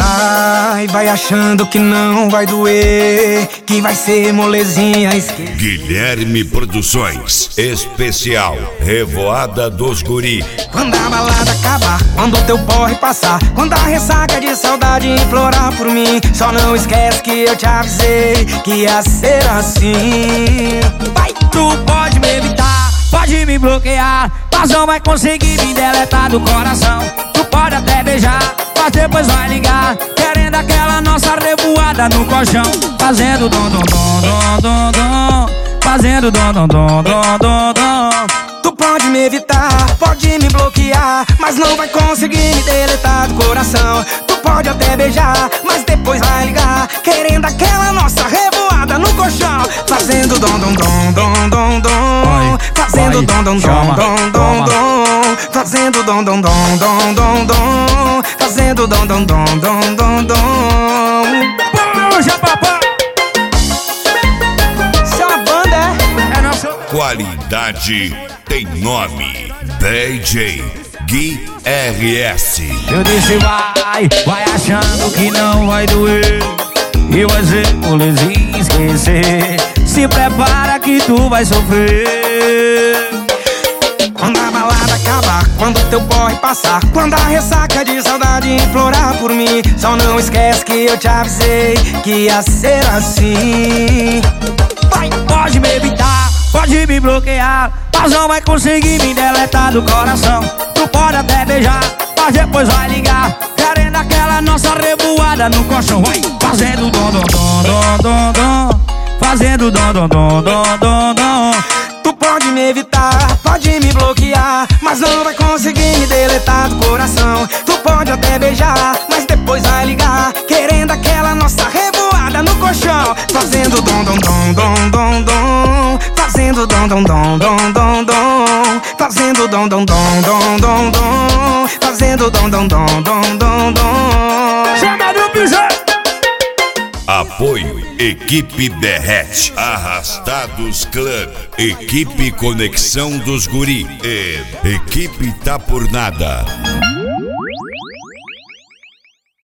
Ai, vai achando que não vai doer, que vai ser molezinha esquecer. Guilherme Produções, especial Revoada dos Guri. Quando a balada acabar, quando o teu porre passar, quando a ressaca de saudade implorar por mim, só não esquece que eu te avisei que ia ser assim. Vai, tu pode me evitar, pode me bloquear, mas não vai conseguir me deletar do coração. Tu pode até beijar, mas depois vai ligar, querendo aquela nossa revoada no colchão. Fazendo dom dom dom dom dom dom, fazendo dom dom dom dom dom dom. Tu pode me evitar, pode me bloquear, mas não vai conseguir me deletar do coração. Tu pode até beijar, mas depois vai ligar, querendo aquela nossa revoada no colchão. Fazendo dom dom dom dom dom dom, fazendo dom dom dom dom dom dom, fazendo dom dom dom dom dom dom, fazendo dom dom dom dom dom dom. Puxa, papai! Isso é uma banda, é? É nosso... Qualidade tem nome. DJ Gui RS. Eu disse vai achando que não vai doer, e vai ser molezinha esquecer. Se prepara que tu vai sofrer. Quando a balada acabar, quando teu porre passar, quando a ressaca de saudade implorar por mim, só não esquece que eu te avisei que ia ser assim. Vai, pode me evitar, pode me bloquear, mas não vai conseguir me deletar do coração. Tu pode até beijar, mas depois vai ligar, querendo aquela nossa revoada no colchão. Vai, fazendo dom dom dom dom dom dom, fazendo dom dom dom dom dom dom. Tu pode me evitar, pode me bloquear, mas não vai conseguir me deletar do coração. Tu pode até beijar, mas depois vai ligar, querendo aquela nossa revoada no colchão. Fazendo dom dom dom dom dom dom, fazendo dom dom dom dom dom dom, fazendo dom dom dom dom dom dom, fazendo dom dom dom dom dom dom. Chega do piso! Apoio Equipe Derrete, Arrastados Club, Equipe Conexão dos Guri e Equipe Tá Por Nada.